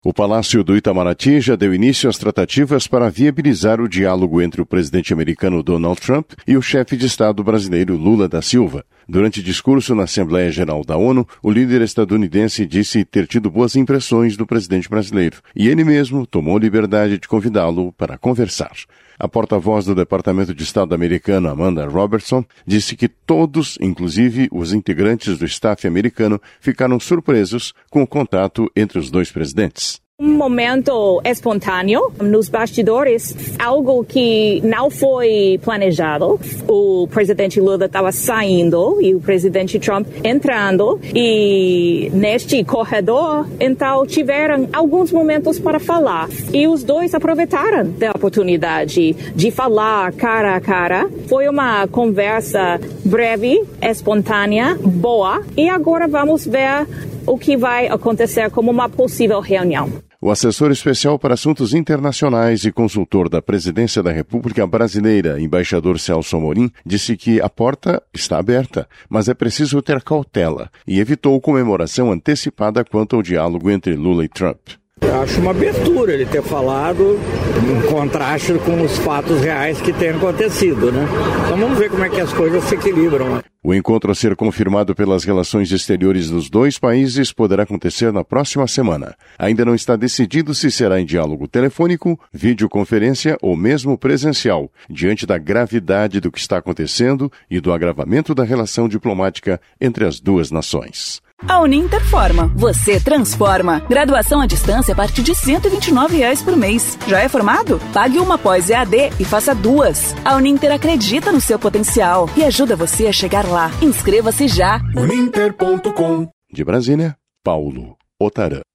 O Palácio do Itamaraty já deu início às tratativas para viabilizar o diálogo entre o presidente americano Donald Trump e o chefe de Estado brasileiro Lula da Silva. Durante discurso na Assembleia Geral da ONU, o líder estadunidense disse ter tido boas impressões do presidente brasileiro e ele mesmo tomou liberdade de convidá-lo para conversar. A porta-voz do Departamento de Estado americano, Amanda Robertson, disse que todos, inclusive os integrantes do staff americano, ficaram surpresos com o contato entre os dois presidentes. Um momento espontâneo nos bastidores, algo que não foi planejado. O presidente Lula estava saindo e o presidente Trump entrando e neste corredor, então tiveram alguns momentos para falar e os dois aproveitaram da oportunidade de falar cara a cara. Foi uma conversa breve, espontânea, boa e agora vamos ver o que vai acontecer como uma possível reunião. O assessor especial para assuntos internacionais e consultor da Presidência da República Brasileira, embaixador Celso Amorim, disse que a porta está aberta, mas é preciso ter cautela e evitou comemoração antecipada quanto ao diálogo entre Lula e Trump. Eu acho uma abertura ele ter falado em contraste com os fatos reais que têm acontecido, né? Então vamos ver como é que as coisas se equilibram. O encontro a ser confirmado pelas relações exteriores dos dois países poderá acontecer na próxima semana. Ainda não está decidido se será em diálogo telefônico, videoconferência ou mesmo presencial, diante da gravidade do que está acontecendo e do agravamento da relação diplomática entre as duas nações. A Uninter forma, você transforma. Graduação à distância a partir de R$ 129 por mês. Já é formado? Pague uma pós EAD e faça duas. A Uninter acredita no seu potencial e ajuda você a chegar lá. Inscreva-se já. Uninter.com. De Brasília, Paulo Otarã.